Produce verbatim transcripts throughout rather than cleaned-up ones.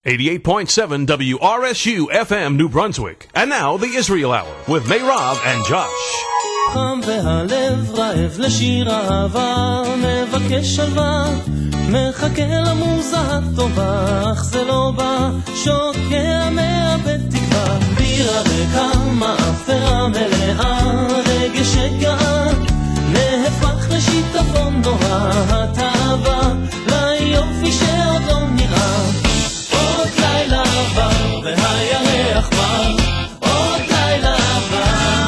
eighty-eight point seven W R S U F M New Brunswick. And now the Israel Hour with Meirav and Josh. חם והלב רעב לשיר אהבה, מבקש שלווה, מחכה למוזה הטובה, אך זה לא בא, שוקע מאבד תקווה. בירה ריקה, מאפרה מלאה, רגש שגאה, נהפך לשיטפון נורא, התאווה, ליופי שעוד לא נראה. עוד לילה עבר, והירח מר, עוד לילה עבר,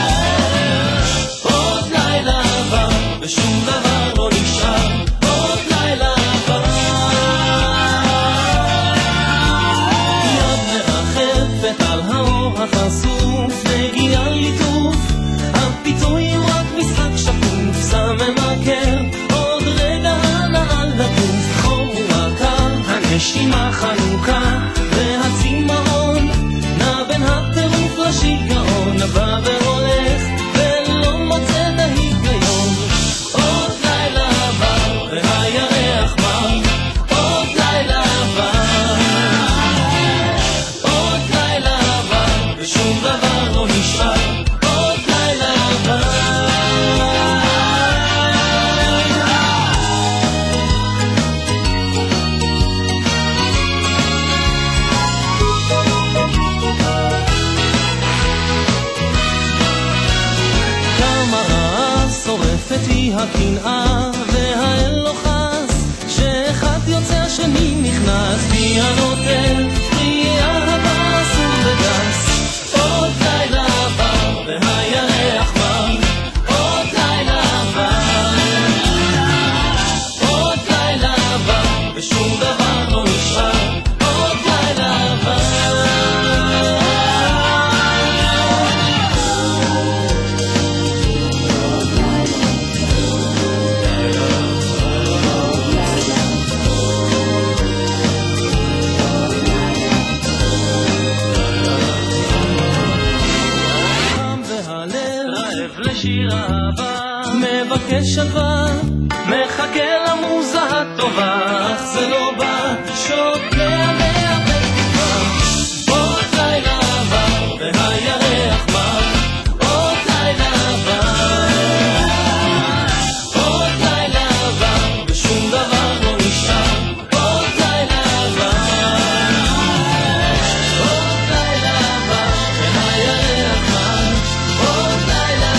עוד לילה עבר, ושום דבר לא נשאר, עוד לילה עבר. יד מרחפת על האור החשוף, נגיעה ליטוף, הפיתוי רק משחק שקוף, סם ממכר, עוד רגע הנעל לגוף, חום ומקר, הנשימה חנוכה, והצימאון נע בין הטירוף לשיגעון, בא והולך ולא מוצא את ההיגיון. עוד לילה עבר והירח מר, עוד לילה עבר, עוד לילה עבר, ושום דבר לא נשאר, עוד לילה עבר. היא הקנאה והאל לא חס, שאחד יוצא השני נכנס, בי הנוטל פריאה הבא אסור וגס. עוד לילה עבר והירח מר, עוד לילה עבר, עוד לילה עבר, ושום דבר לא נשאר, עוד לילה עבר. שיר אהבה, מבקש שלווה, מחכה למוזה הטובה, אך זה לא בא, שוקע מאבד תקווה. עוד לילה עבר והירח מר, עוד לילה עבר, עוד לילה עבר, ושום דבר לא נשאר, עוד לילה עבר, עוד לילה עבר והירח מר, עוד לילה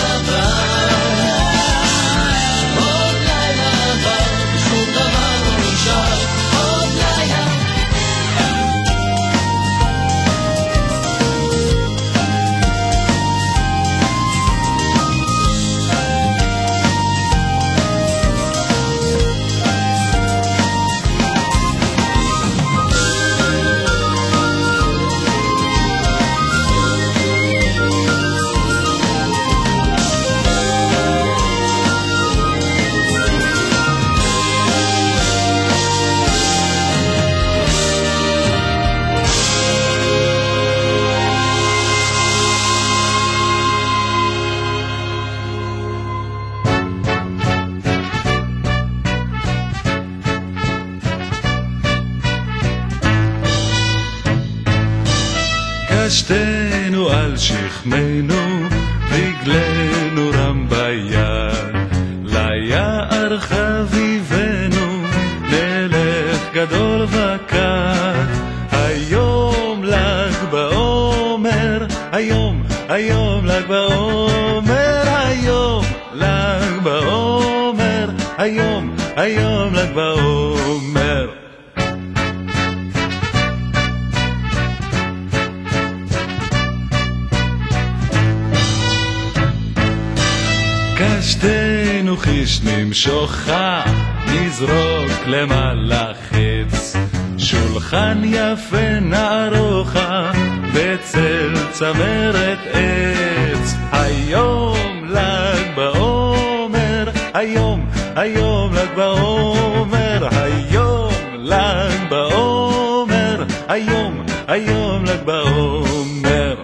קשתנו על שכמנו, רגלנו רם ביד, ליער חביבנו, נלך גדול וקט. היום ל"ג בעומר, היום, היום ל"ג בעומר, היום ל"ג בעומר, היום, היום ל"ג בעומר. קשתנו חיש נמשוכה, נזרוק למעלה חץ, שולחן יפה נערוכה, בצל צמרת עץ. היום ל"ג בעומר, היום, היום ל"ג בעומר, היום ל"ג בעומר, היום, היום ל"ג בעומר.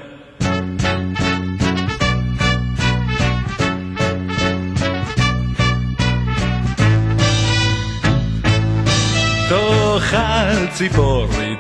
תאכל ציפורי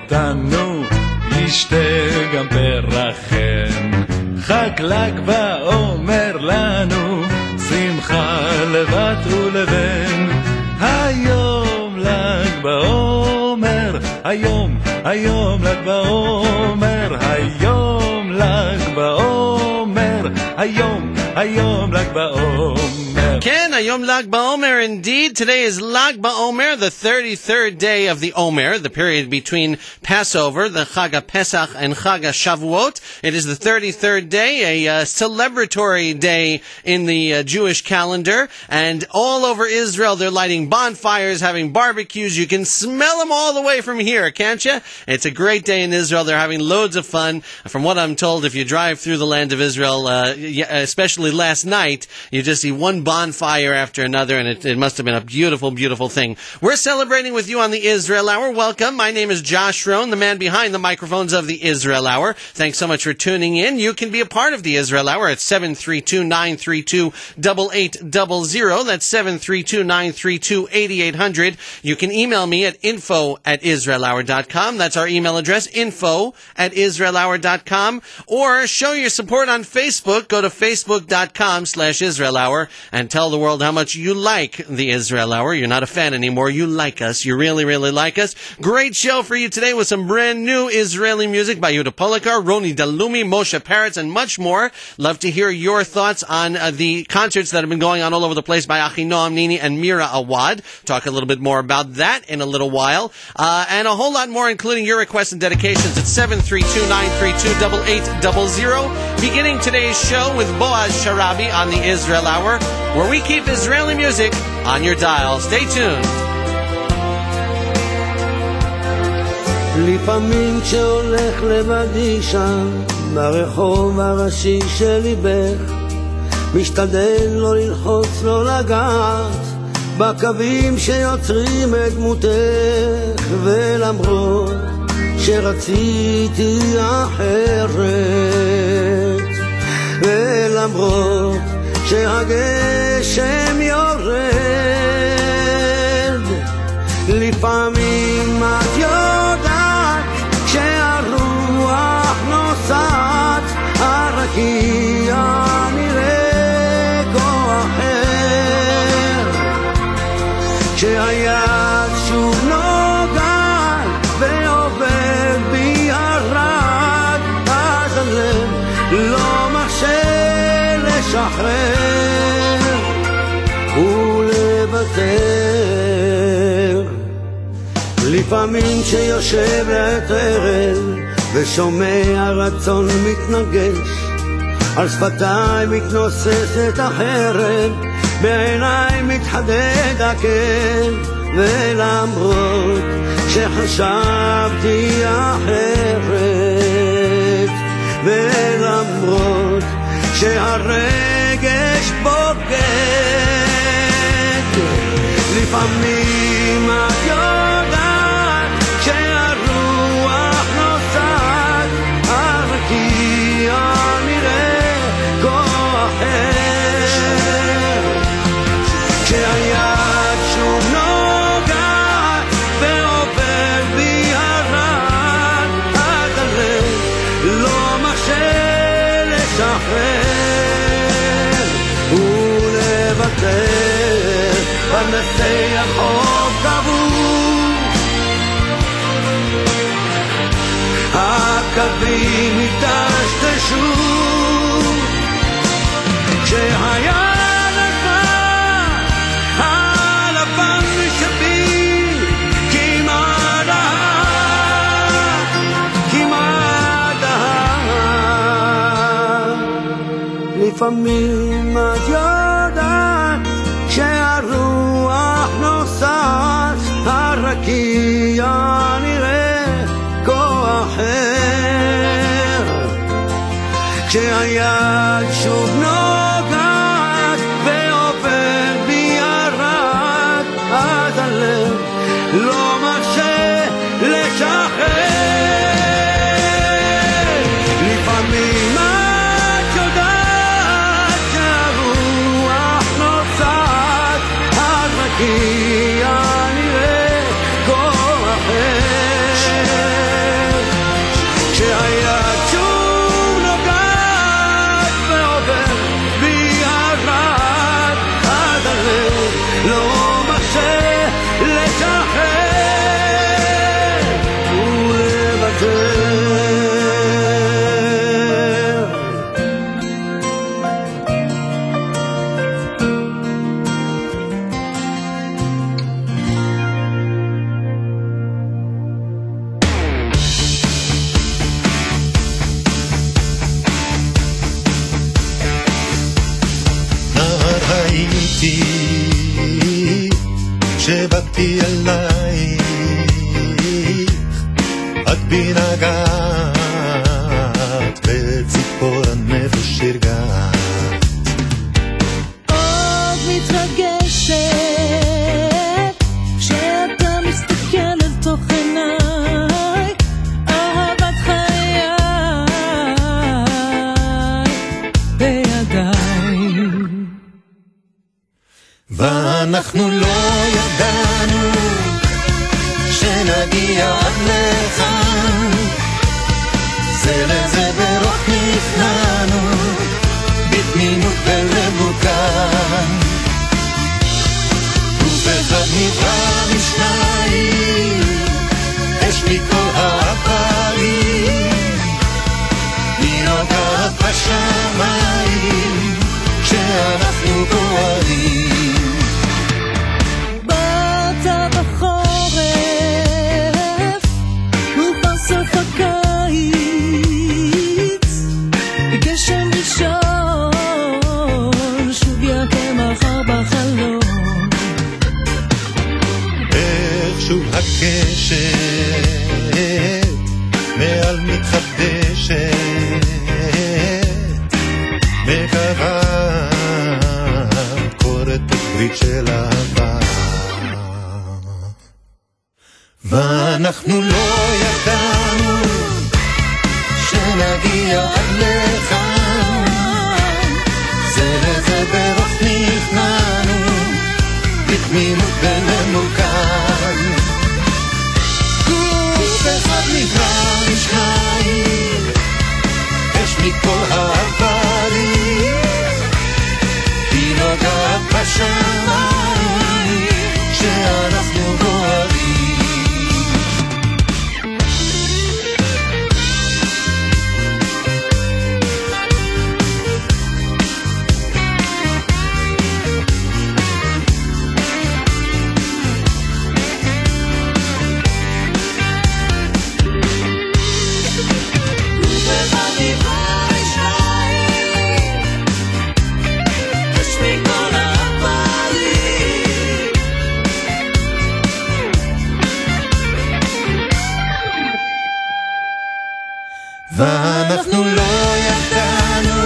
אותנו, ישתה גם פרח חן. חג ל"ג בעומר לנו, שמחה לבת ולבן. היום ל"ג בעומר, היום, היום ל"ג בעומר, היום ל"ג בעומר, היום, היום ל"ג בעומר. Ken, Hayom Lag BaOmer, indeed. Today is Lag BaOmer, the thirty-third day of the Omer, the period between Passover, the Chag HaPesach, and Chag HaShavuot. It is the thirty-third day, a uh, celebratory day in the uh, Jewish calendar. And all over Israel, they're lighting bonfires, having barbecues. You can smell them all the way from here, can't you? It's a great day in Israel. They're having loads of fun. From what I'm told, if you drive through the land of Israel, uh, especially last night, you just see one bonfire fire after another, and it, it must have been a beautiful, beautiful thing. We're celebrating with you on the Israel Hour. Welcome. My name is Josh Rohn, the man behind the microphones of the Israel Hour. Thanks so much for tuning in. You can be a part of the Israel Hour at seven three two, nine three two, eight eight zero zero. That's seven three two, nine three two, eight eight zero zero. You can email me at info at israel hour dot com. That's our email address, info at israel hour dot com. Or show your support on Facebook. Go to facebook.com slash Israel Hour and tell the world how much you like the Israel Hour. You're not a fan anymore. You like us. You really, really like us. Great show for you today with some brand new Israeli music by Yehuda Polakar, Roni Dalumi, Moshe Paretz, and much more. Love to hear your thoughts on uh, the concerts that have been going on all over the place by Achinoam Nini and Mira Awad. Talk a little bit more about that in a little while. Uh, and a whole lot more, including your requests and dedications at seven three two, nine three two, eight eight zero zero. Beginning today's show with Boaz Sharabi on the Israel Hour, where we keep Israeli music on your dial. Stay tuned. לפעמים כשהולך לבדי שם ברחוב הראשי של ליבך, משתדל לא ללחוץ, לא לגעת בקווים שיוצרים את דמותך, ולמרות שרציתי אחרת, ולמרות שהגשם יורד, לפעמים את יודעת כשהרוח נוסעת, הרקיע נראה כה אחר, כשהיד שוב נוגעת ועובר בי הרד, אז הלב לא מרשה לשחרר ולוותר. לפעמים שיושב לעת ערב ושומע רצון מתנגש, על שפתיי מתנוססת החרב, בעיניי מתחדד הכאב, ולמרות שחשבתי אחרת, ולמרות שהרגש בוגד, לפעמים את יודעת כשהרוח נוסעת, הרקיע נראה כה אחר, כשהיד שוב נוגעת ועובר בי הרד, אז הלב לא מרשה לשחרר ולוותר, בנצח חוב קבור, הקווים יטשטשו, כשהיד לבן הלבן שבי כמעט ההר, כמעט ההר. לפעמים את יודעת כשהרוח נוסעת, הרקיע נראה כה אחר, כשהיד שוב נוגעת ועובר בי הרד, אז הלב לא מרשה לשחרר. לפעמים את יודעת שהרוח נוסעת, הרקיע נראה כה אחר, שבאתי אלייך, את בי נגעת, בציפור הנפש הרגעת. עוד מתרגשת כשאתה מסתכל אל תוך עיניי, אהבת חיי בידיי. ואנחנו לא ידענו שנגיע עד לכאן, זה לזה ברוך נכנענו, בתמימות בלב מוכן. גוף אחד נברא משניים, אש מכל העברים, היא נוגעת בשמיים כשאנחנו בוערים. באת בחורף ובסוף הקיץ, בגשם ראשון שוב יכה מחר בחלום. איך שוב הקשת מעל מתחדשת, מקווה קוראת ברית של אהבה. ואנחנו לא ידענו שנגיע עד לכאן, זה לזה ברוך נכנענו, בתמימות בממוקן. גוף אחד נברא משניים, אש מכל העברים, היא נוגעת בשמיים כשאנחנו בוערים. ואנחנו לא ידענו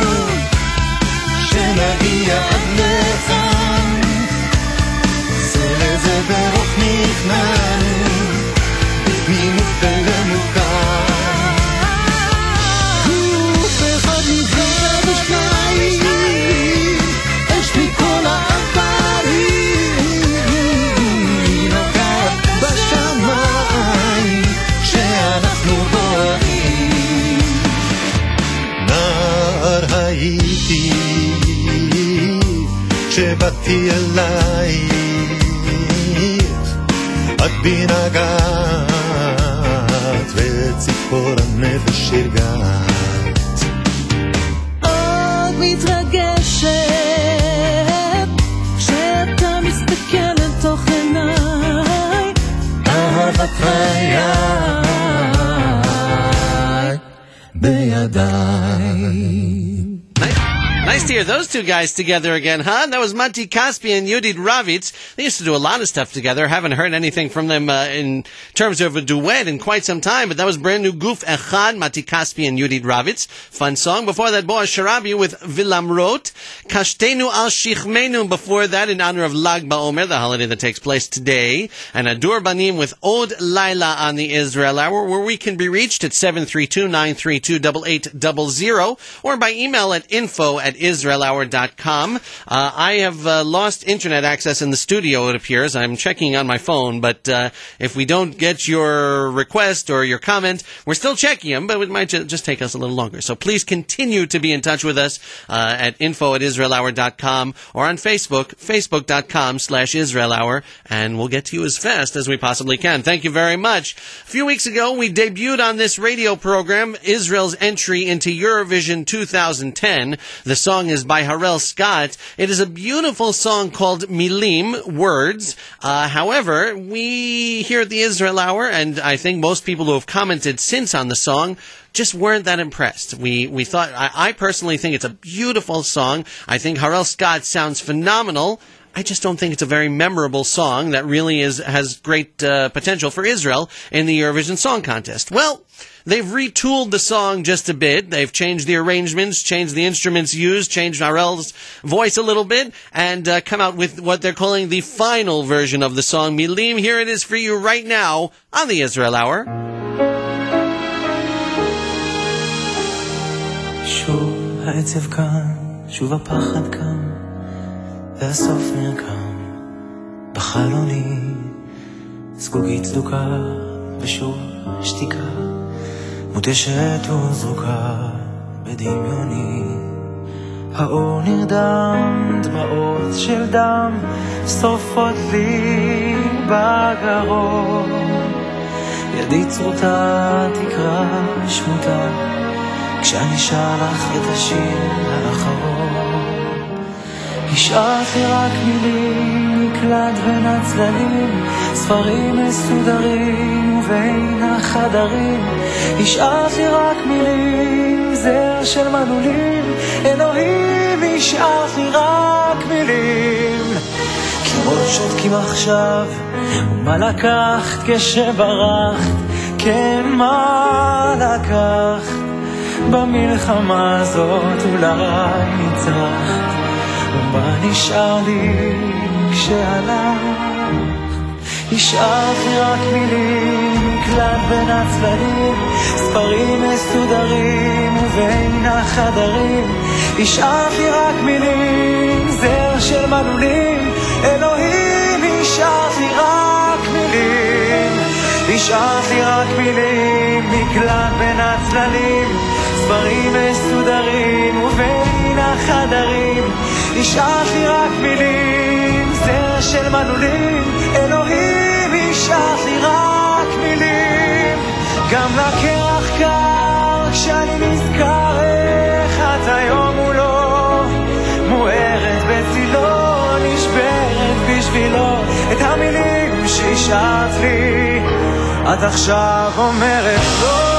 שנגיע עד לכאן, זה לזה ברוך נכנענו, בתמימות במוכן. גוף אחד נברא בשניים, אש מכל העברים, היא נוגעת בשמיים כשאנחנו בוערים. נער הייתי כשבאתי אלייך, את בי נגעת, וציפור הנפש הרגעת. עוד מתרגשת כשאתה מסתכל אל תוך עיניי, אהבת חיי בידיי. Nice to hear those two guys together again, huh? That was Mati Kaspi and Yudit Ravitz. They used to do a lot of stuff together. Haven't heard anything from them uh, in terms of a duet in quite some time, but that was brand new Guf Echad, Mati Kaspi and Yudit Ravitz. Fun song. Before that, Boaz Sharabi with Vilamrot. Kashtenu al Shichmenu before that, in honor of Lag BaOmer, the holiday that takes place today. And Adur Banim with Od Laila on the Israel Hour, where we can be reached at seven three two, nine three two, eight eight zero zero or by email at info at israel hour dot com. Uh, I have uh, lost internet access in the studio, it appears. I'm checking on my phone, but uh, if we don't get your request or your comment, we're still checking them, but it might ju- just take us a little longer. So please continue to be in touch with us uh, at info at israel hour dot com or on Facebook, facebook dot com slash Israel Hour, and we'll get to you as fast as we possibly can. Thank you very much. A few weeks ago, we debuted on this radio program Israel's entry into Eurovision two thousand ten. The song is by Harel Scott. It is a beautiful song called Milim, Words. Uh, however, we here at the Israel Hour, and I think most people who have commented since on the song, just weren't that impressed. We we thought, I, I personally think it's a beautiful song. I think Harel Scott sounds phenomenal. I just don't think it's a very memorable song that really is has great uh, potential for Israel in the Eurovision Song Contest. Well, they've retooled the song just a bit. They've changed the arrangements, changed the instruments used, changed Arel's voice a little bit, and uh, come out with what they're calling the final version of the song, Milim. Here it is for you right now on the Israel Hour. שוב העצב כאן, שוב הפחד כאן, והסוף נרקם בחלוני, זגוגית צדוקה ושוב שתיקה מותשת וזרוקה בדמיוני. האור נרדם, דמעות של דם שורפות לי בגרון, ידי צרוטה תקרא שמותה כשאני שר לך את השיר האחרון. השארת לי רק מילים, מקלט בין הצללים, ספרים מסודרים ובין החדרים. השארת לי רק מילים, זר של מנעולים, אלוהים השארת לי רק מילים. קירות שותקים עכשיו, ומה לקחת כשברחת, כן מה לקחת במלחמה הזאת, אולי ניצחת, ומה נשאר לי כשהלכת? השארת לי רק מילים, מקלט בין הצללים, ספרים מסודרים ובין החדרים. השארת לי רק מילים, זר של מנעולים, אלוהים השארת לי רק מילים. השארת לי רק מילים, מקלט בין הצללים, ספרים מסודרים ובין החדרים. השארת לי רק מילים, זר של מנעולים, אלוהים השארת לי רק מילים. גם לקרח קר כשאני נזכר איך את היום מולו, מוארת בצילו, נשברת בשבילו. את המילים שהשארת לי את עכשיו אומרת לא.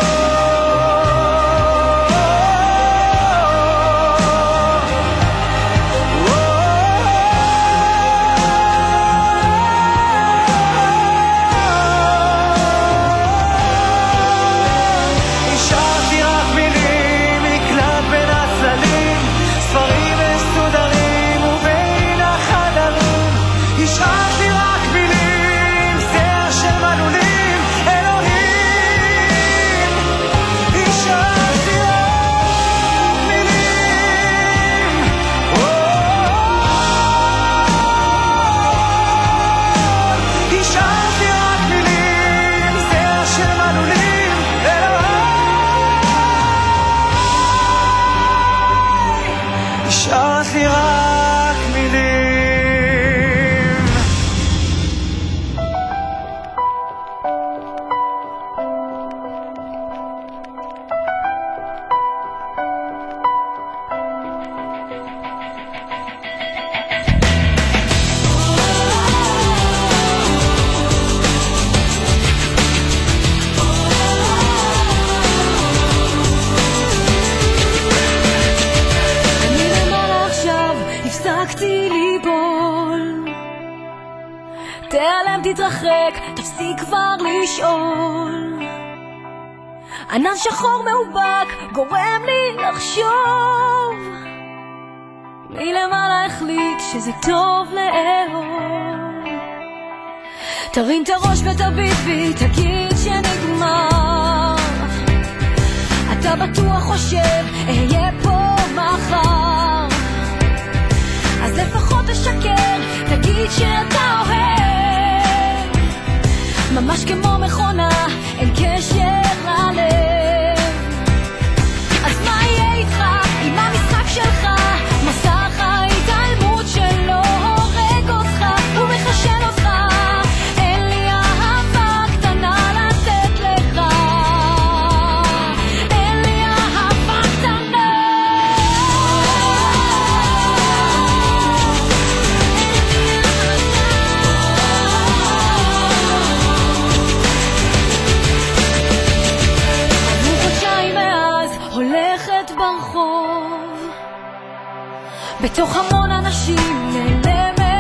תתרחק, תפסיק כבר לשאול. ענן שחור מאובק גורם לי לחשוב, מלמעלה החליט שזה טוב לאהוב. תרים את הראש ותביט בי, תגיד שנגמר. אתה בטוח חושב אהיה פה מחר, אז לפחות תשקר, תגיד שאתה אוהב. ממש כמו מכונה, אין קשר ללב. אז מה יהיה איתך, עם המשחק שלך? מסך ההתעלמות שלו הורג אותך ומחשן אותך. אין לי אהבה קטנה לתת לך, אין לי אהבה קטנה. ברחוב בתוך המון אנשים נעלמת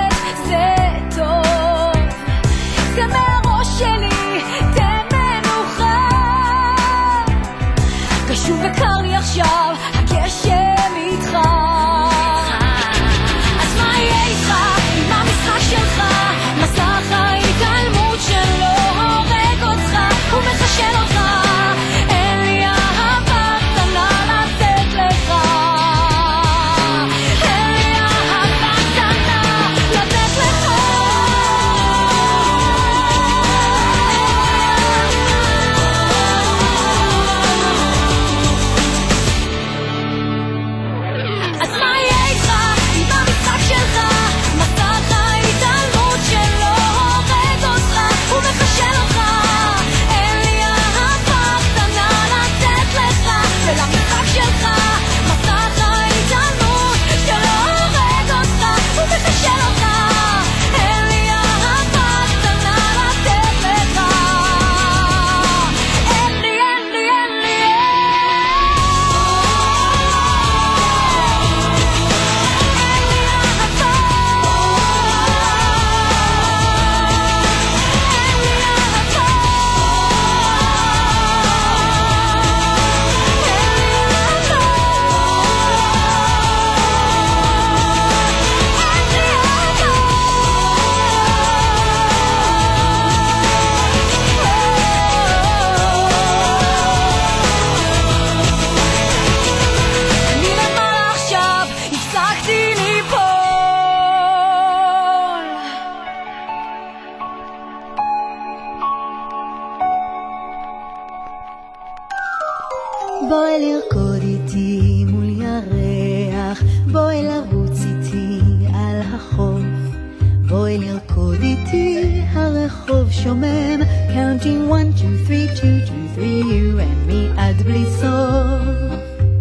בואי לרקוד איתי מול ירח, בואי לרוץ איתי על החוף, בואי לרקוד איתי הרחוב שומם, counting one, two, three, two, two, three, you and me עד בלי סוף.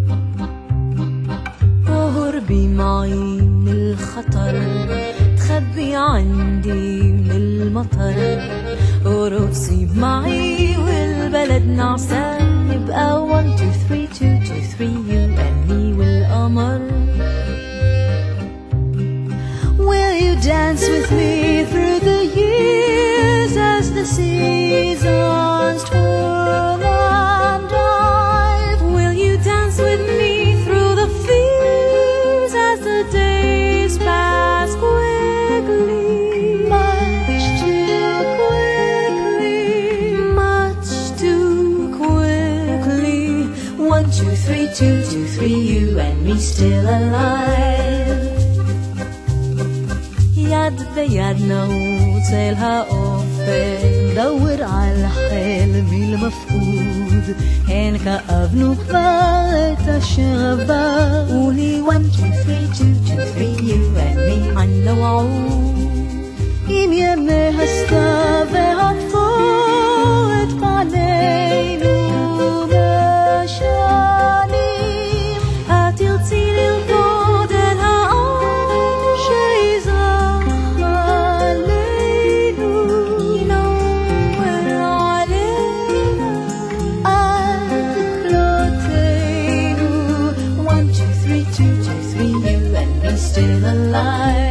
قربي معي من الخطر، تخبي عندي من المطر، ورقصي معي والبلد نعسان، يبقى one, two, three, two, two, three, you and me والقمر. Will you dance with me through the years as the seasons twirl and dive? Will you dance with me through the fields as the days pass quickly? Much too quickly, much too quickly. One, two, three, two, two, three, you and me still alive. יד ביד נעוץ אל האופק, נדור על החלמי למפעוד, הן כאבנו כבר את אשר עבר. אולי one, two, three, two, two, three, you and me עין נועוד. עם ימי הסתיו והעטפו את פנינו בשנים, התרצי לרקוד אל האור שיזרח עלינו, נוער עלינו עד כלותינו. One, two, three, two, two, three, you and me still alive.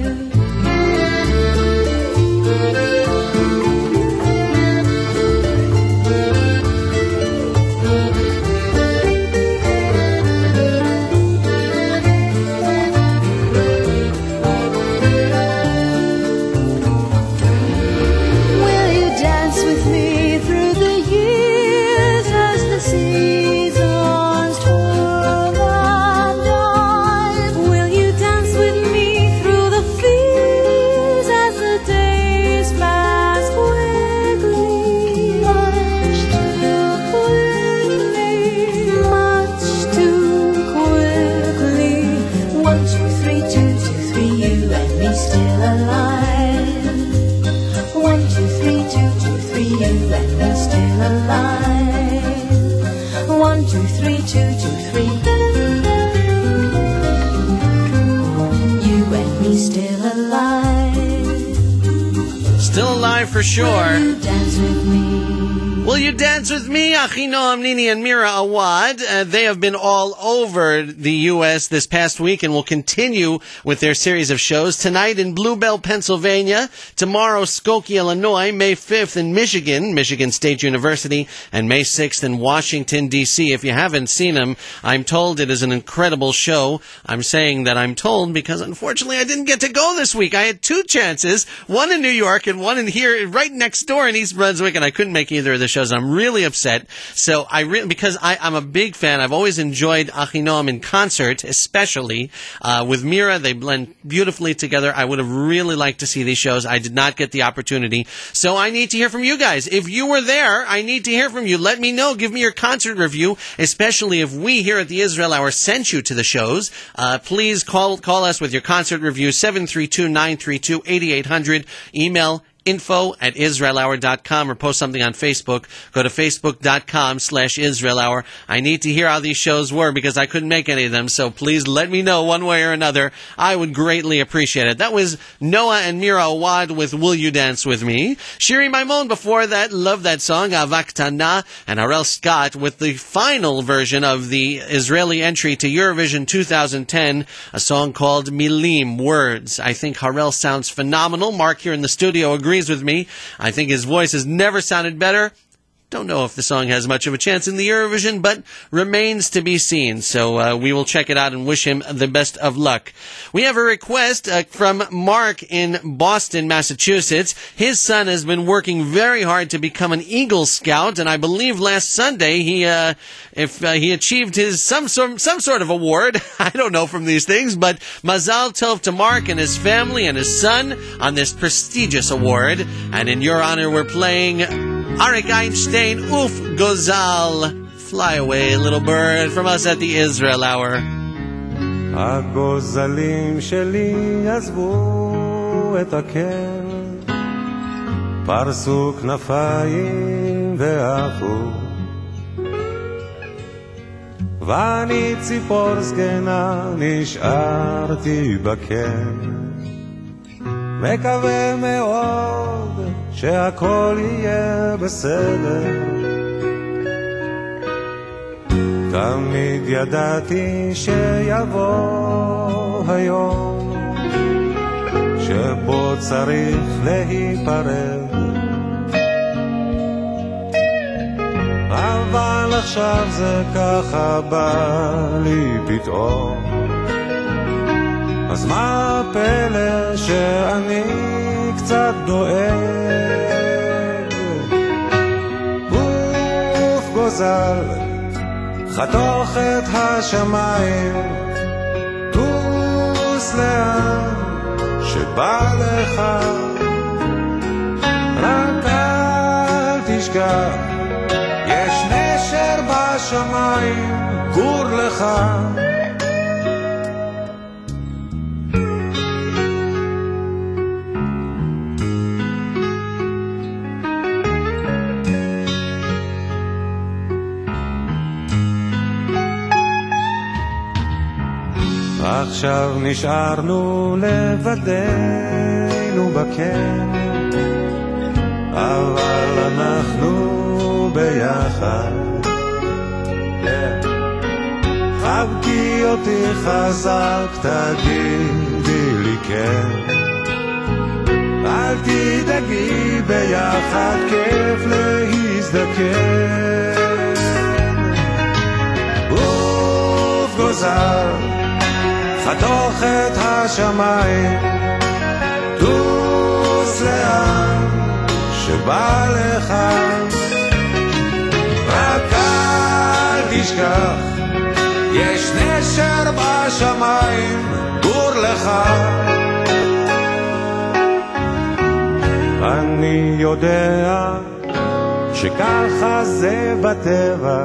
Will you dance with me through the years as the seasons twirl and dive? Will you dance with me through the fields as the days pass quickly? Much too quickly, much too quickly. One, two, three, two, two, three, you and me still alive. One, two, three, two, two, three, you and me still alive. One, two, three, two, two, three, you and me still alive. Still alive for sure. Dance with me. Will you dance with me? Achinoam Nini and Mira Awad. Uh, they have been all over the U S this past week and will continue with their series of shows. Tonight in Bluebell, Pennsylvania. Tomorrow, Skokie, Illinois. May fifth in Michigan, Michigan State University. And May sixth in Washington, D C If you haven't seen them, I'm told it is an incredible show. I'm saying that I'm told because unfortunately I didn't get to go this week. I had two chances, one in New York and one in here, right next door in East Brunswick, and I couldn't make either of the shows. I'm really upset. So I really, because I, I'm a big fan. I've always enjoyed Achinoam in concert, especially uh, with Mira. They blend beautifully together. I would have really liked to see these shows. I did not get the opportunity. So I need to hear from you guys. If you were there, I need to hear from you. Let me know. Give me your concert review, especially if we here at the Israel Hour sent you to the shows. Uh, please call call us with your concert review, seven three two, nine three two, eight eight zero zero. Email info at israel hour dot com or post something on Facebook. Go to facebook.com slash Israel Hour. I need to hear how these shows were because I couldn't make any of them, so please let me know one way or another. I would greatly appreciate it. That was Noah and Mira Awad with Will You Dance With Me? Shiri Maimon before that, love that song, Avak Tana, and Harel Scott with the final version of the Israeli entry to Eurovision two thousand ten, a song called Milim, Words. I think Harel sounds phenomenal. Mark here in the studio agrees with me. I think his voice has never sounded better. Don't know if the song has much of a chance in the Eurovision, but remains to be seen. So uh, we will check it out and wish him the best of luck. We have a request uh, from Mark in Boston, Massachusetts. His son has been working very hard to become an Eagle Scout, and I believe last Sunday he, uh, if uh, he achieved his some sort some sort of award. I don't know from these things, but Mazal Tov to Mark and his family and his son on this prestigious award. And in your honor, we're playing Arik Einstein, Uf Gozal, Fly away, little bird, from us at the Israel Hour. הגוזלים שלי עזבו את הקר, פרסו כנפיים ועפו, ואני ציפור זקנה נשארתי בקר, מקווה מאוד שהכל יהיה בסדר. תמיד ידעתי שיבוא היום שבו צריך להיפרד, אבל עכשיו זה ככה בא לי פתאום, אז מה הפלא שאני קצת דואג? אוף גוזל חתוך את השמיים, טוס לאן שבא לך, רק אל תשכח יש נשר בשמיים, גור לך. עכשיו נשארנו לבדנו בקן, אבל אנחנו ביחד. חבקי אותי חזק, תגידי לי כן, אל תדאגי, ביחד כיף להזדקן. אוף גוזל חתוך את השמיים, טוס לאן שבא לך, רק אל תשכח יש נשר בשמיים, גור לך. אני יודע שככה זה בטבע,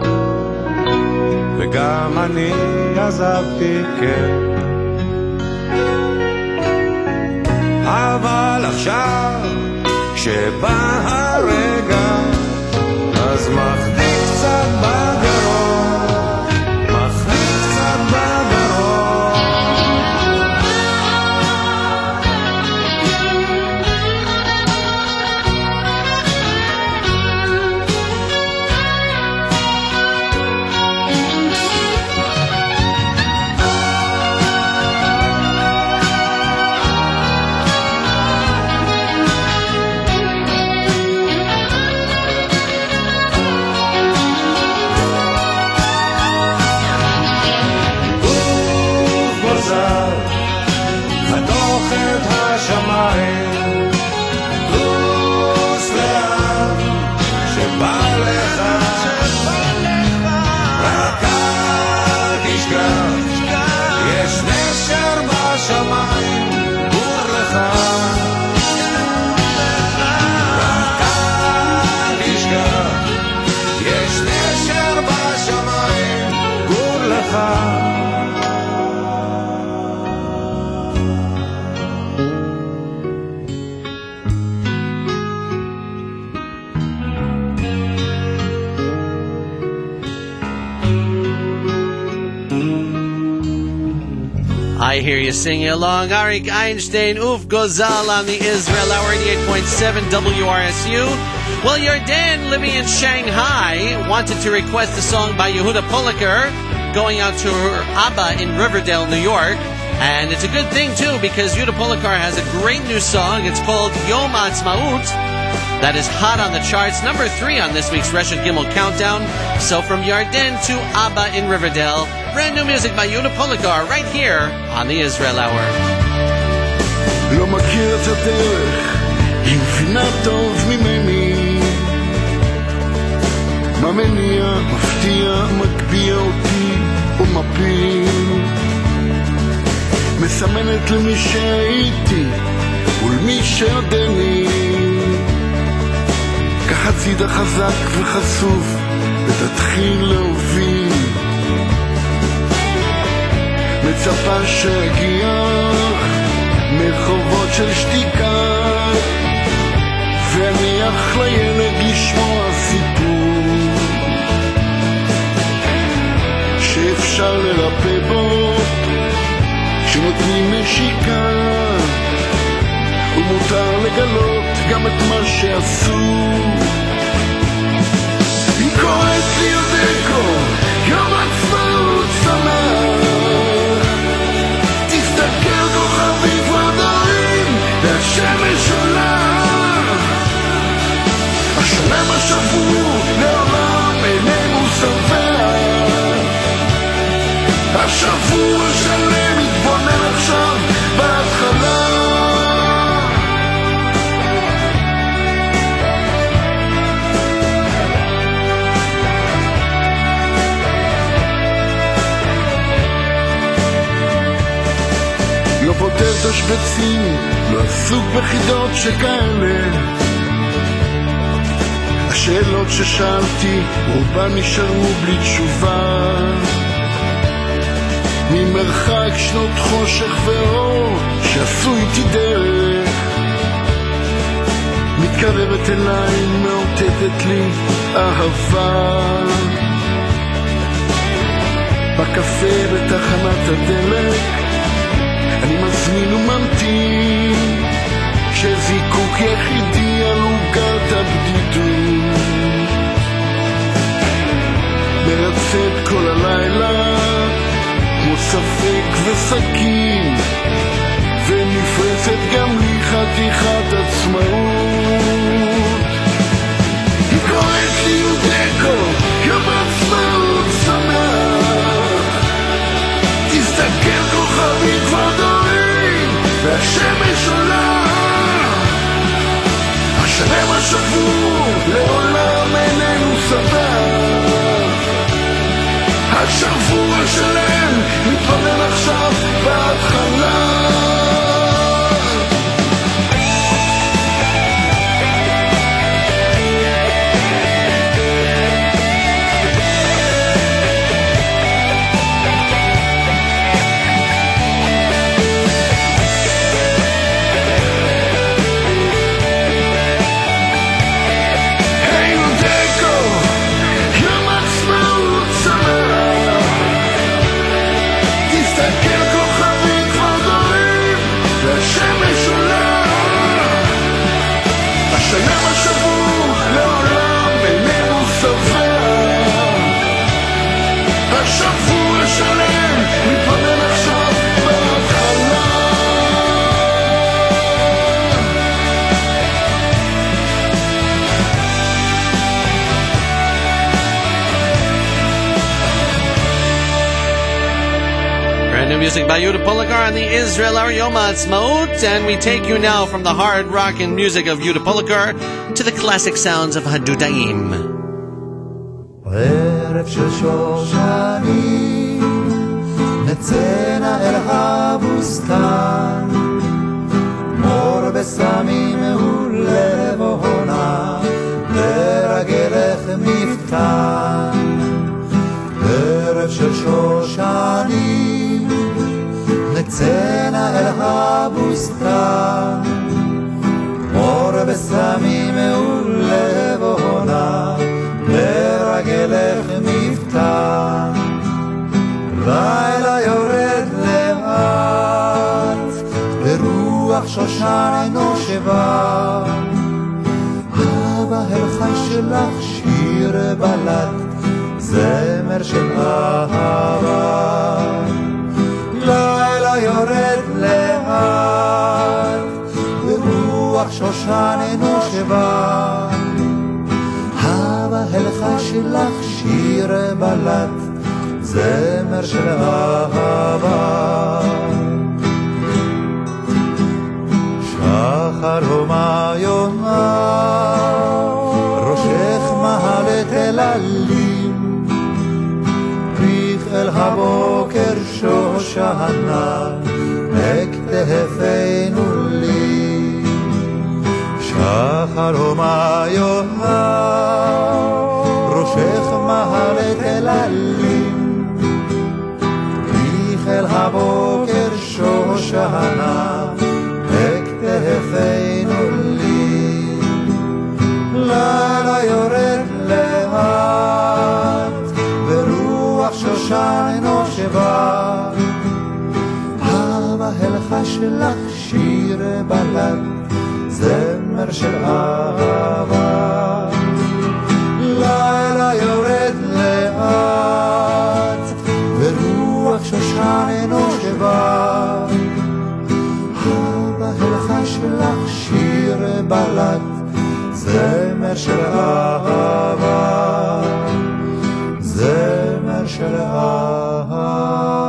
וגם אני עזבתי כן, אבל עכשיו שבא הרגע אז מחדיק קצת בגרון, מחדיק קצת בגרון. השמיים, טוס לאן שבא לך, רק אל תשכח יש נשר בשמיים, גור לך. רק אל תשכח יש נשר בשמיים, גור לך. I hear you singing along. Arik Einstein, Uf Gozal on the Israel Hour, eighty-eight point seven W R S U. Well, Yarden, living in Shanghai, wanted to request a song by Yehuda Poliker, going out to her Abba in Riverdale, New York. And it's a good thing, too, because Yehuda Poliker has a great new song. It's called Yom Ha'atzmaut. That is hot on the charts, number three on this week's Reshet Gimel Countdown. So from Yarden to Abba in Riverdale, brand new music by Yehuda Poliker right here on the Israel Hour. לא מכיר את הדרך, היא מבינה טוב ממני, מה מניע, מפתיע, מגביע אותי או מפיל, מסמנת למי שהייתי ולמי שעודני, ככה צידה חזק וחשוף ותתחיל מתחיל להוביל, מצפה שהגיח מרחובות של שתיקה, וניח לילד לשמוע סיפור שאפשר לרפא בו כשנותנים נשיקה, ומותר לגלות גם את מה שעשו. היא קוראת לי יודקו, יום עצמאות שמח, תסתכל כוכבים ורדרים והשמש עולה, השלם השבור לעולם איננו שבע, השבור השלם מתבונן עכשיו בהתחלה. לא פותר תשבצים, לא עסוק בחידות שכאלה, השאלות ששאלתי רובן נשארו בלי תשובה, ממרחק שנות חושך ואור שעשו איתי דרך, מתקרבת אליי, מאותתת לי אהבה, בקפה בתחנת הדלק אני מזמין וממתין, כשזיקוק יחידי על עוגת הבדידות, מרצת כל הלילה כמו ספק וסכין, ונפרצת גם לי חתיכת עצמאות. היא קוראת לי יודקו, יום עצמאות שמח, תסתכל כוכבים כבר דורים והשמש עולה, השלם השבור לעולם איננו שבע, השבור השלם מתבונן עכשיו בהתחלה. השלם השבור לעולם איננו שבע, השבור השלם מתבונן עכשיו בהתחלה. Brand new music by Yehuda Polakar on the Israel Hour Yom HaAtzmaut, and we take you now from the hard rock and music of Yehuda Polakar to the classic sounds of Hadudaim. ערב של שושנים נצאנה אל הבוסתן, מור בסמים ולבונה לרגלך מפתן. ערב של שושנים נצאנה אל הבוסתן, מור בסמים ולבונה לרגלך מפתן. לילה יורד לאט ורוח שושן נושבה, הבהלחן שלך שיר בלט, זמר של אהבה. לילה יורד לאט ורוח שושן נושבה, הבהלחן שלך שיר בלט, זמר של אהבה. שחר הומה יונה ראשך מעלת אל עלים, פריך אל הבוקר שושנה הכתפנו לי. שחר הומה יונה ראשך מעלת שושן נושבה הלכה שלך שיר בלד זמר של אהבה לילה יורד לאט ורוח שושן נושבה הלכה שלך שיר בלד זמר של אהבה זמר של אהבה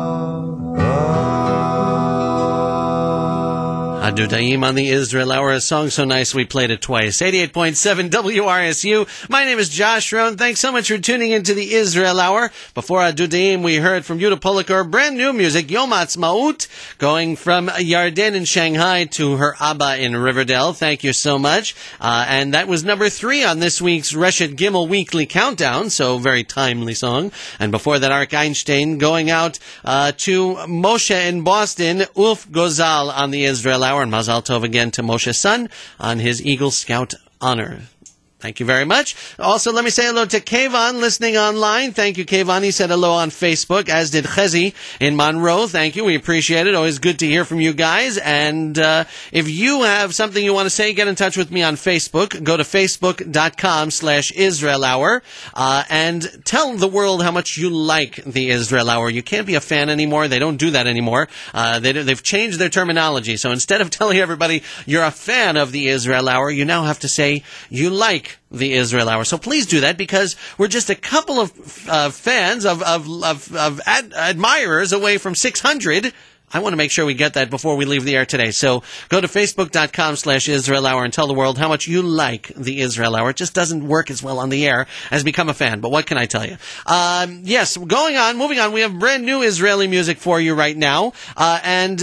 Adudaim on the Israel Hour, a song so nice we played it twice. eighty-eight point seven W R S U. My name is Josh Rohn. Thanks so much for tuning into the Israel Hour. Before Adudaim, we heard from Yuda Polikar, brand new music, Yom Ha'atzmaut, going from Yarden in Shanghai to her Abba in Riverdale. Thank you so much. Uh, and that was number three on this week's Reshet Gimel Weekly Countdown, so very timely song. And before that, Arik Einstein going out uh, to Moshe in Boston, Ulf Gozal on the Israel Hour. And Mazal Tov again to Moshe's son on his Eagle Scout honor. Thank you very much. Also, let me say hello to Kayvon listening online. Thank you, Kayvon. He said hello on Facebook, as did Chezi in Monroe. Thank you. We appreciate it. Always good to hear from you guys. And uh, if you have something you want to say, get in touch with me on Facebook. Go to facebook.com slash Israel Hour uh, and tell the world how much you like the Israel Hour. You can't be a fan anymore. They don't do that anymore. Uh, they, they've changed their terminology. So instead of telling everybody you're a fan of the Israel Hour, you now have to say you like the Israel Hour. So please do that, because we're just a couple of uh, fans of of of, of ad- admirers away from six hundred. I want to make sure we get that before we leave the air today. So go to facebook.com slash Israel Hour and tell the world how much you like the Israel Hour. It just doesn't work as well on the air as become a fan. But what can I tell you? Um, yes, going on, moving on. We have brand new Israeli music for you right now. Uh, and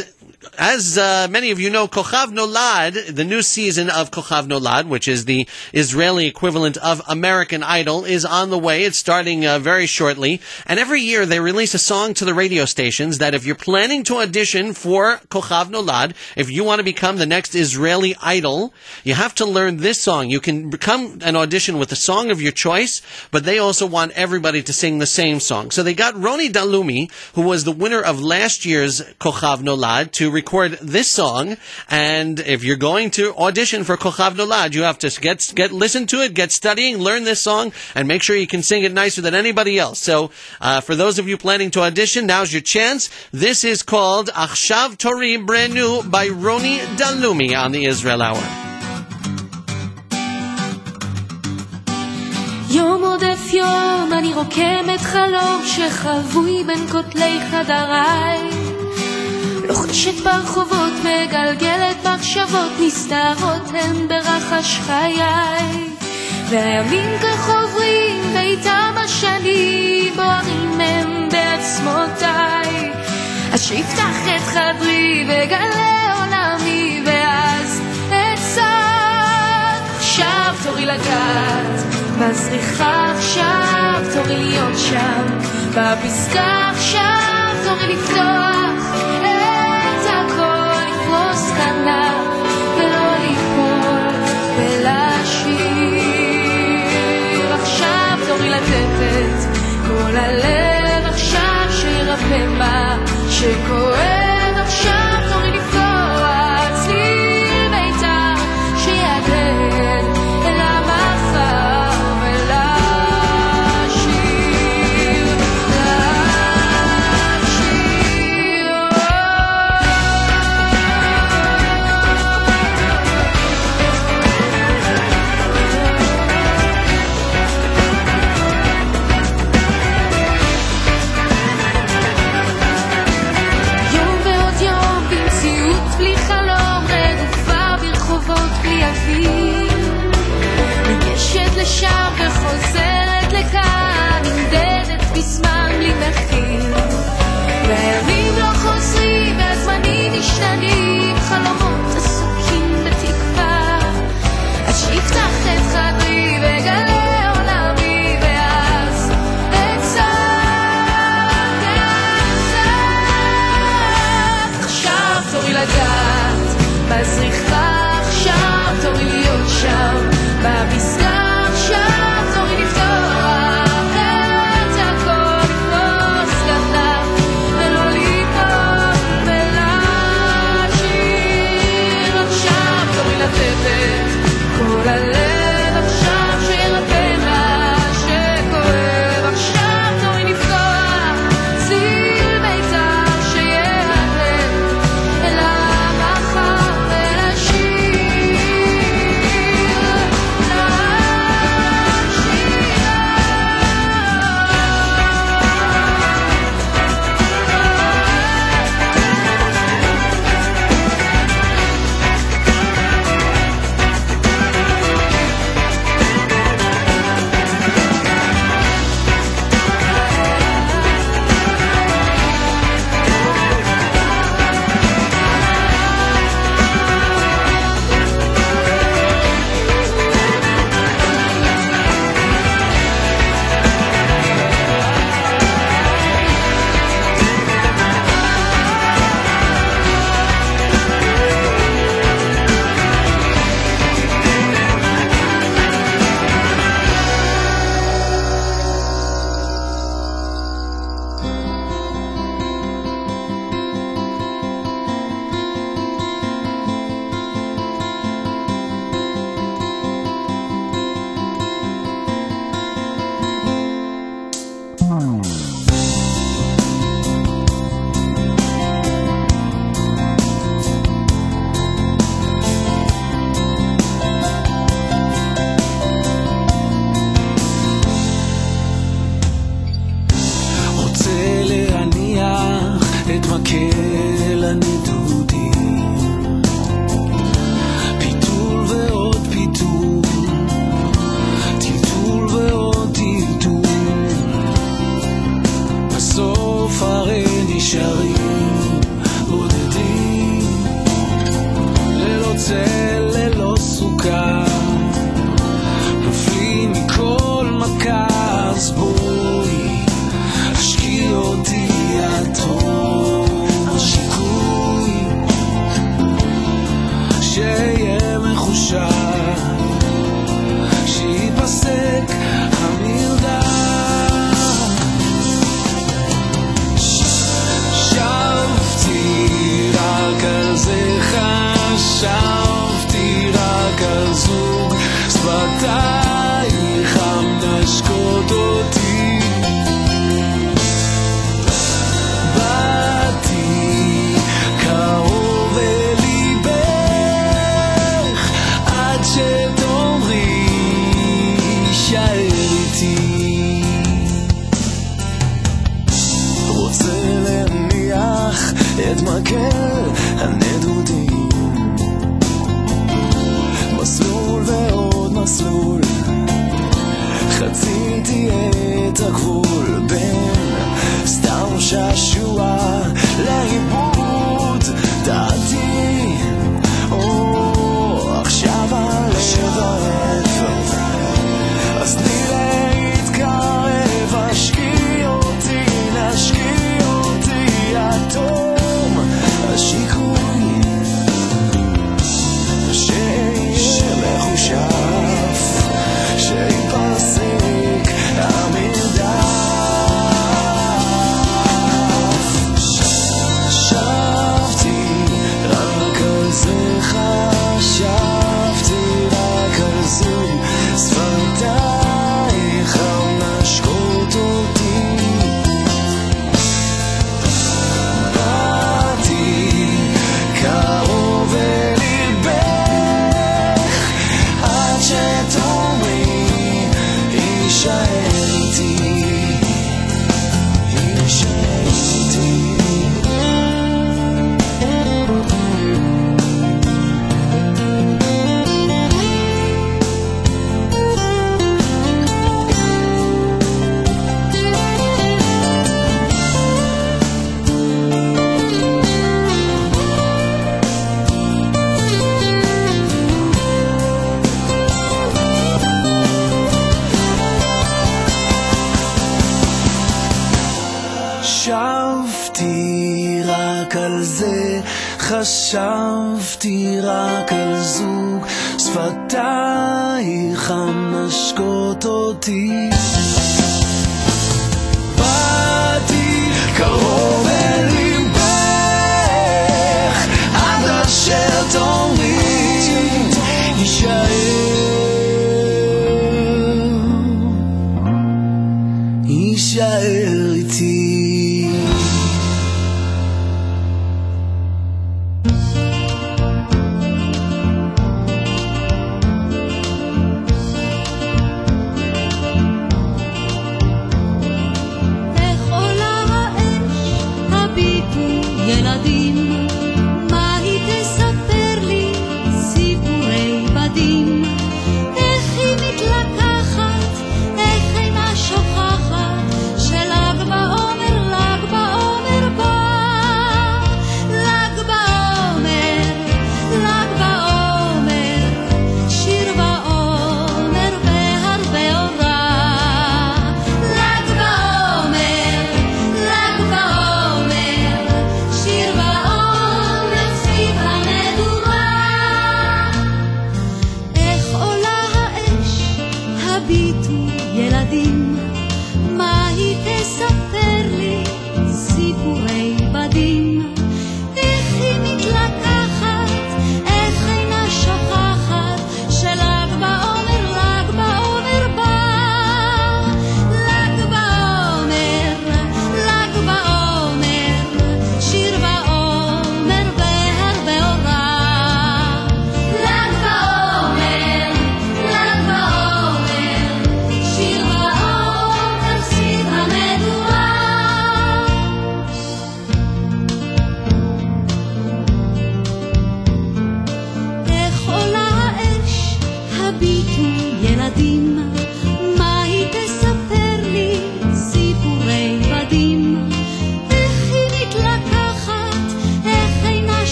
as uh, many of you know, Kochav Nolad, the new season of Kochav Nolad, which is the Israeli equivalent of American Idol, is on the way. It's starting uh, very shortly. And every year they release a song to the radio stations that if you're planning to audition for Kochav Nolad, if you want to become the next Israeli Idol, you have to learn this song. You can become an audition with a song of your choice, but they also want everybody to sing the same song. So they got Roni Dalumi, who was the winner of last year's Kochav Nolad, to record this song. And if you're going to audition for Kochav Nolad, you have to get get listen to it, get studying, learn this song, and make sure you can sing it nicer than anybody else. So uh, for those of you planning to audition, now's your chance. This is called Achshav Tori, brand new by Roni Dalumi on the Israel Hour. יום עודף יום אני רוקמת חלום שחבוי בין כותלי חדריי, לוחשת ברחובות, מגלגלת מחשבות, נסתרות הן ברחש חיי, והימים כך עוברים ואיתם השנים בוערים הם בעצמותיי, אז שיפתח את חדרי וגלה עולמי ואז אצעק עכשיו תורי לגעת בזריחה, עכשיו תורי להיות שם בפסקה, עכשיו תורי לפתוח את הכל, לפרוס כנף ולא ליפול ולהשאיר, עכשיו תורי לתת את כל הלב, עכשיו שירפא מה שכואב, עכשיו תורי לפתוח צליל ביתה שיגן אל המחר מחכה לנדודים, פיתול ועוד פיתול, טלטול ועוד טלטול, בסוף הרי נשארים בודדים, ללא צל, ללא סוכה, נופלים מכל מכה. אז בואי השקיע אותי עד תום השיקוי, שיהיה מחושב, שיפסק המרדף. שבתי רק על זה, חשבתי רק על זוג שפתייך המשקות אותי, באתי קרוב אליבך עד שתאמרי שער איתי. רוצה להניח את מקל הנדודים, מסלול ועוד מסלול, חציתי את הגבול בין סתם שעשוע לאיבוד דעתי. או עכשיו הלב ערב, אז תני להתקרב, השקיע אותי, נשקיע אותי עד תום השיקוי, שיהיה מחושב, שיפסק המרדף. שבתי רק על זה, חשבתי רק על זה, שפתייך המשקות אותי, באתי קרוב אליבך עד שתאמרי יישאר איתי, יישאר איתי. שבתי רק על זה, חשבתי רק על זוג שפתייך המשקות אותי, באתי קרוב אליבך עד אשר תאמרי יישאר, יישאר איתי. ילדים, מה היא תספר לי סיפורי בדים, איך היא מתלקחת, איך אינה שוכחת, שלג בעומר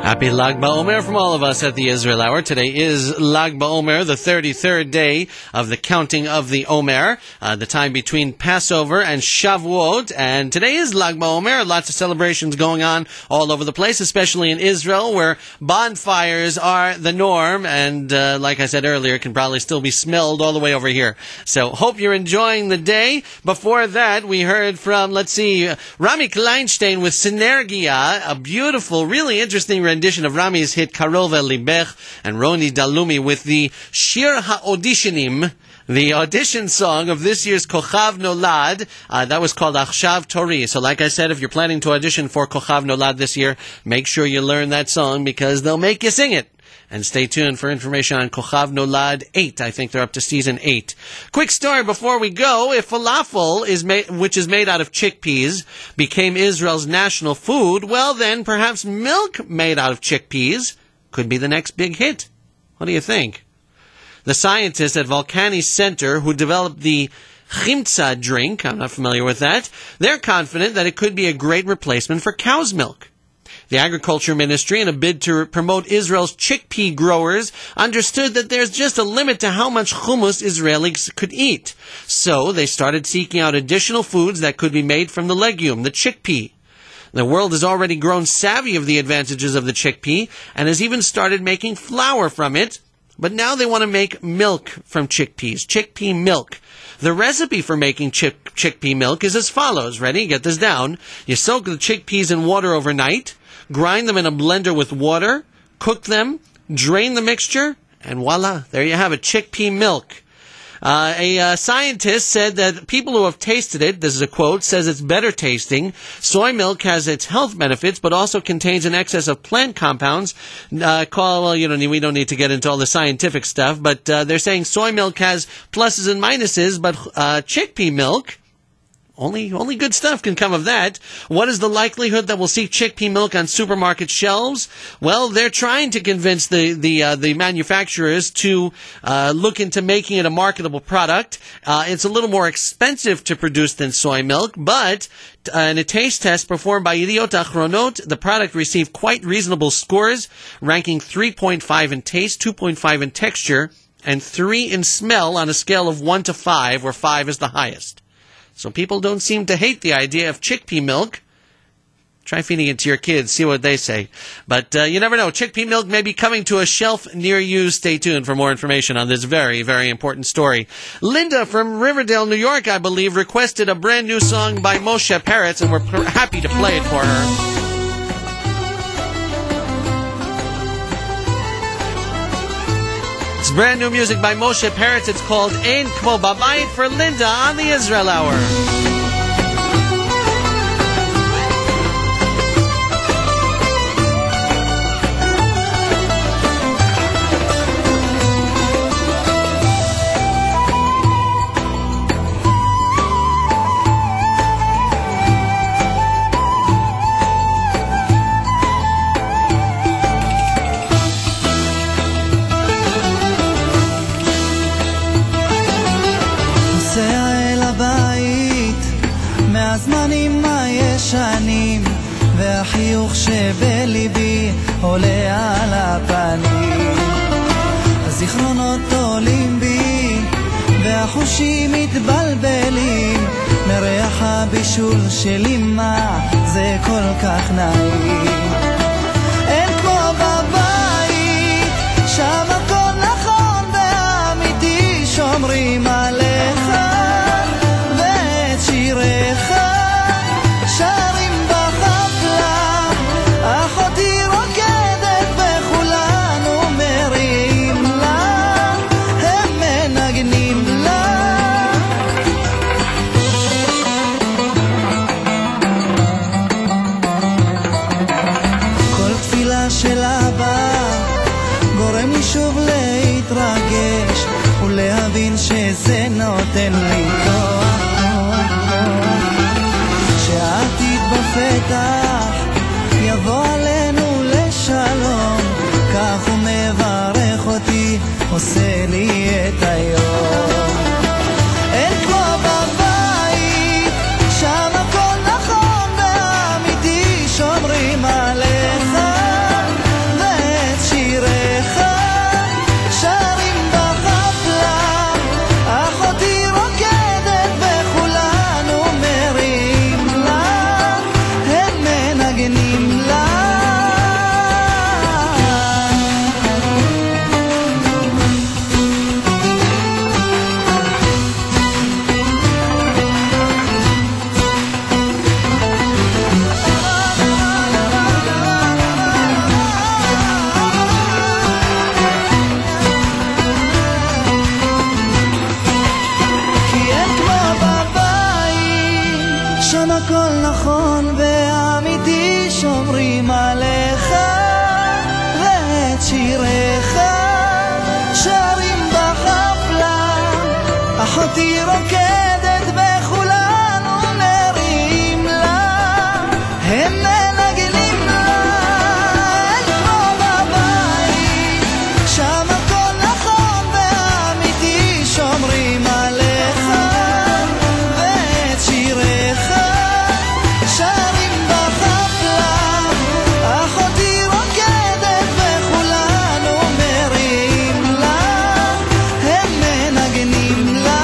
Happy Lag BaOmer from all of us at the Israel Hour. Today is Lag BaOmer, the thirty-third day of the counting of the Omer, uh, the time between Passover and Shavuot. And today is Lag BaOmer. Lots of celebrations going on all over the place, especially in Israel, where bonfires are the norm. And uh, like I said earlier, can probably still be smelled all the way over here. So hope you're enjoying the day. Before that, we heard from, let's see, Rami Kleinstein with Synergia, a beautiful, really interesting rendition of Rami's hit Karov El Libech, and Roni Dalumi with the Shir HaAuditionim, the audition song of this year's Kochav Nolad. Uh, that was called Achshav Tori. So like I said, if you're planning to audition for Kochav Nolad this year, make sure you learn that song because they'll make you sing it. And stay tuned for information on Kochav Nolad eight. I think they're up to season eight. Quick story before we go. If falafel, is made, which is made out of chickpeas, became Israel's national food, well then perhaps milk made out of chickpeas could be the next big hit. What do you think? The scientists at Volcani Center who developed the Chimtza drink, I'm not familiar with that, they're confident that it could be a great replacement for cow's milk. The Agriculture Ministry, in a bid to promote Israel's chickpea growers, understood that there's just a limit to how much hummus Israelis could eat. So they started seeking out additional foods that could be made from the legume, the chickpea. The world has already grown savvy of the advantages of the chickpea and has even started making flour from it. But now they want to make milk from chickpeas, chickpea milk. The recipe for making chick- chickpea milk is as follows. Ready? Get this down. You soak the chickpeas in water overnight, grind them in a blender with water, cook them, drain the mixture, and voila, there you have it, chickpea milk. Uh, a uh, scientist said that people who have tasted it, this is a quote, says it's better tasting. Soy milk has its health benefits, but also contains an excess of plant compounds. Uh, call, well, you don't need, we don't need to get into all the scientific stuff, but uh, they're saying soy milk has pluses and minuses, but uh, chickpea milk, Only only good stuff can come of that. What is the likelihood that we'll see chickpea milk on supermarket shelves? Well, they're trying to convince the the uh, the manufacturers to uh, look into making it a marketable product. Uh, it's a little more expensive to produce than soy milk, but uh, in a taste test performed by Yediot Achronot, the product received quite reasonable scores, ranking three point five in taste, two point five in texture, and three in smell on a scale of one to five, where five is the highest. So people don't seem to hate the idea of chickpea milk. Try feeding it to your kids, see what they say. But uh, you never know. Chickpea milk may be coming to a shelf near you. Stay tuned for more information on this very, very important story. Linda from Riverdale, New York, I believe, requested a brand new song by Moshe Peretz, and we're pr- happy to play it for her. It's brand new music by Moshe Peretz. It's called Ein Kmo Babayit for Linda on the Israel Hour. הזמנים הישנים והחיוך שבליבי עולה על הפנים, הזיכרונות עולים בי והחושים מתבלבלים מריח הבישול של אמא, זה כל כך נעים. אין כמו בבית שם הכל נכון ואמיתי, שומרים עליך ואת שיריך שרים בחפלה, אחותי רוקדת וכולנו מריעים לה, הם מנגנים לה. כל תפילה של אבא גורם לי שוב להתרגש ולהבין שזה נותן לי כוח, שהעתיד בפתח יבוא עלינו לשלום, כך הוא מברך אותי, עושה לי את היום. אין כמו בבית שם הכל נכון ואמיתי, שומרים עליך אחותי רוקדת וכולנו נרים לה, הם מנגנים לה אל פה בבית, שם הכל נכון ואמיתי, שומרים עליך ואת שיריך שרים בחפלה, אחותי רוקדת וכולנו מרים לה, הם מנגנים לה.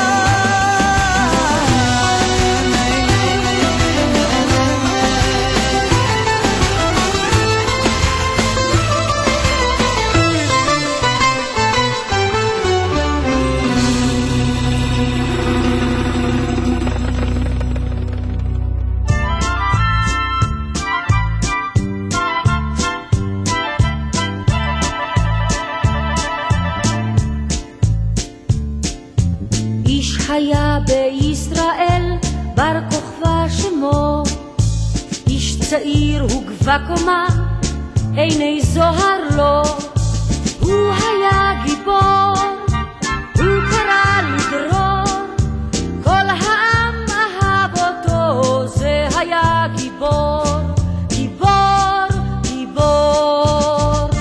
איש היה בישראל, בר כוכבא שמו, איש צעיר וגבה קומה, עיני זוהר לו, הוא היה גיבור, הוא קרא לדרור, כל העם אהב אותו, זה היה גיבור, גיבור, גיבור.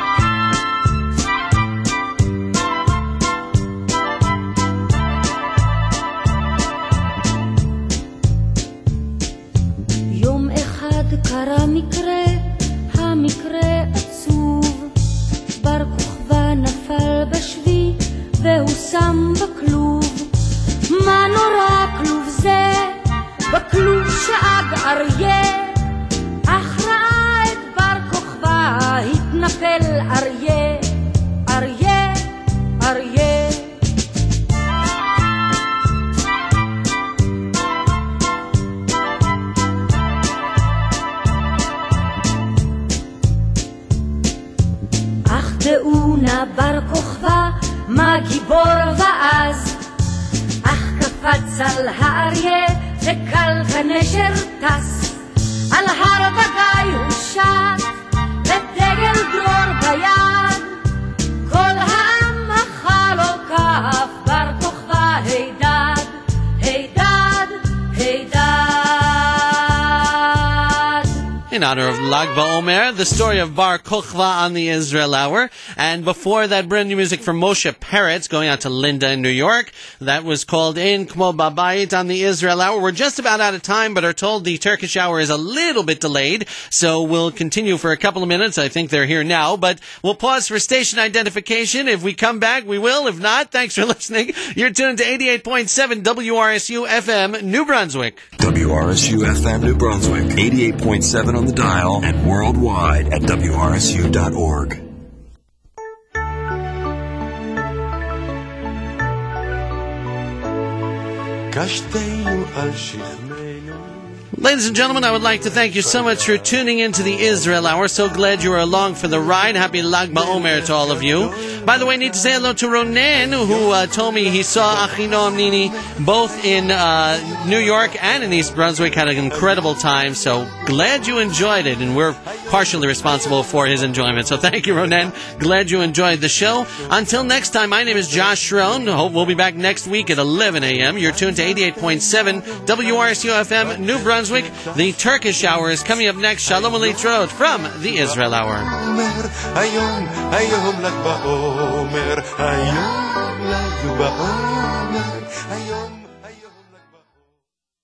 יום אחד קרה מקרה, המקרה עצוב, בר כוכבא נפל בשבי והוא שם בכלוב. מה נורא כלוב זה? בכלוב שאג אריה, אך ראה את בר כוכבא, התנפל אריה, אריה, אריה. אך דעו נא בר כוכבא, מה גיבור ואז, אך קפץ על האריה וקל כנשר טס, על הר וגיא הוא שט ודגל דרור ביד, כל העם מחה לו כף, בר כוכבא הידד, הידד, הידד. In honor of Lag BaOmer, the story of Bar Kochva on the Israel Hour. And before that, brand new music from Moshe Peretz, going out to Linda in New York. That was called In Kmo Babayit on the Israel Hour. We're just about out of time, but are told the Turkish hour is a little bit delayed. So we'll continue for a couple of minutes. I think they're here now, but we'll pause for station identification. If we come back, we will. If not, thanks for listening. You're tuned to eighty-eight point seven W R S U F M, New Brunswick. W R S U F M New Brunswick, eighty-eight point seven on the dial and worldwide at W R S U dot org. Ladies and gentlemen, I would like to thank you so much for tuning into the Israel Hour. So glad you are along for the ride. Happy Lag BaOmer to all of you. By the way, I need to say hello to Ronen, who uh, told me he saw Achinoam Nini both in uh, New York and in East Brunswick. Had an incredible time. So glad you enjoyed it, and we're partially responsible for his enjoyment. So thank you, Ronen. Glad you enjoyed the show. Until next time, my name is Josh Schroen. Hope we'll be back next week at eleven a.m. You're tuned to eighty-eight point seven W R S U F M, New Brunswick. The Turkish Hour is coming up next. Shalom Aleichem from the Israel Hour. היום, היום ל"ג בעומר, היום ל"ג בעומר, היום, היום